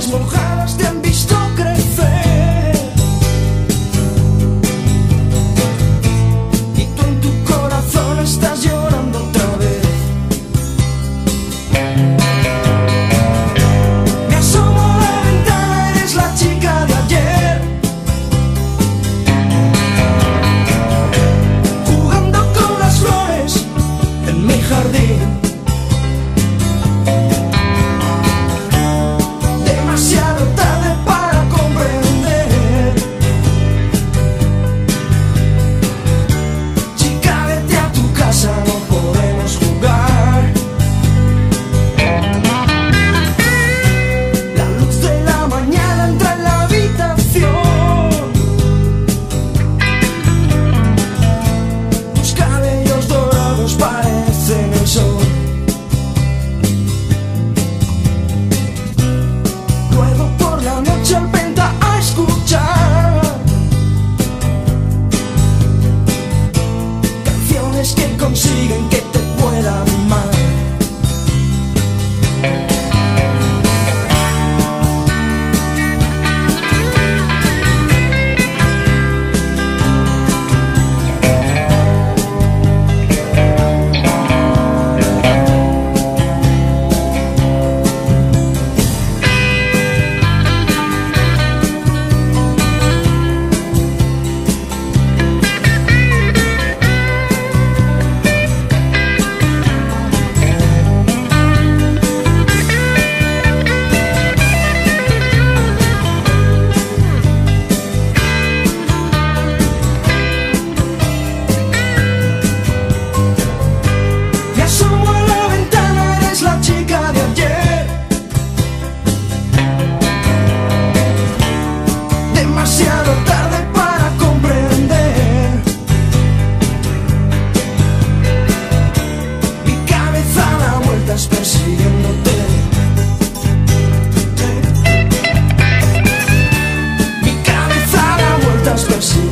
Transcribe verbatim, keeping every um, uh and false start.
mojadas te han visto crecer y tú en tu corazón estás llorando otra vez. Me asomo a la ventana, eres la chica de ayer, jugando con las flores en mi jardín. Demasiado tarde para comprender. Chica, vete a tu casa, no podemos jugar. La luz de la mañana entra en la habitación. Tus cabellos dorados parecen el sol. Luego por la noche al venta a escuchar canciones que consiguen que te pueda amar. Me asomo a la ventana, eres la chica de ayer, demasiado tarde para comprender. Mi cabeza da vueltas persiguiéndote. Mi cabeza da vueltas persiguiéndote.